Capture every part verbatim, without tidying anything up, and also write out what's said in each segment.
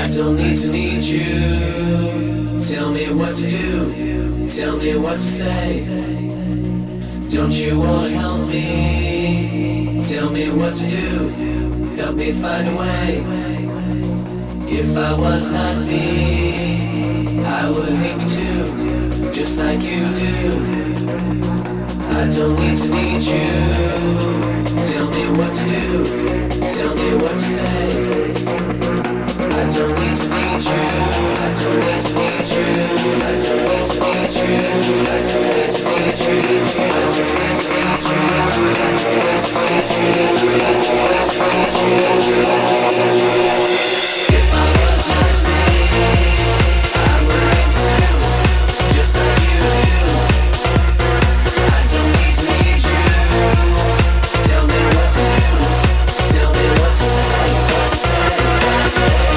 I don't need to need you. Tell me what to do, tell me what to say. Don't you wanna help me? Tell me what to do, help me find a way. If I was not me, I would hate me too, just like you do. I don't need to need you. Tell me what to do, tell me what to say. I don't need to need you. I don't need to need you. I don't need to need you. I don't need to need you. I don't need to need you. I don't need to need you. I don't need to need you. If I was not me, I would hate me too, just like you do. I don't need to need you. Tell me what to do. Tell me what to say. What to say. What to say.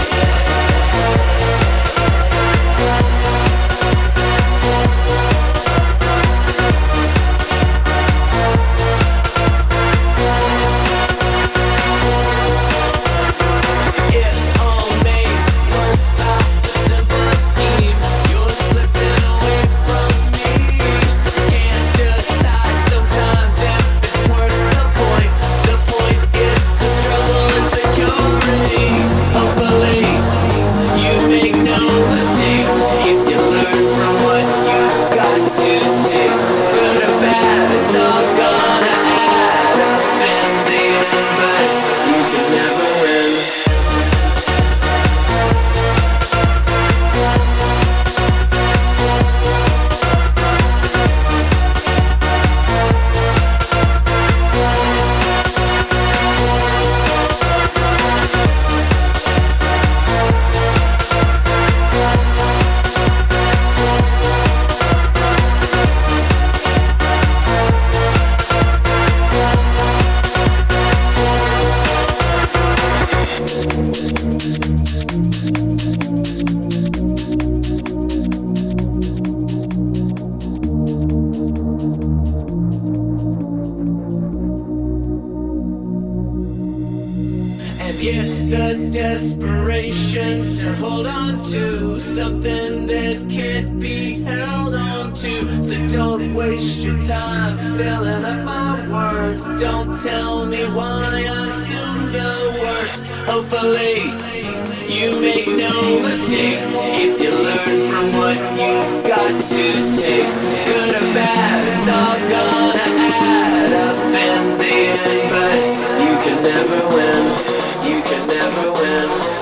Yes, the desperation to hold on to something that can't be held on to. So don't waste your time filling up my words. Don't tell me why I assume the worst. Hopefully, you make no mistake if you learn from what you've got to take. Good or bad, it's all gonna add up in the end, but you can never win. You can never win.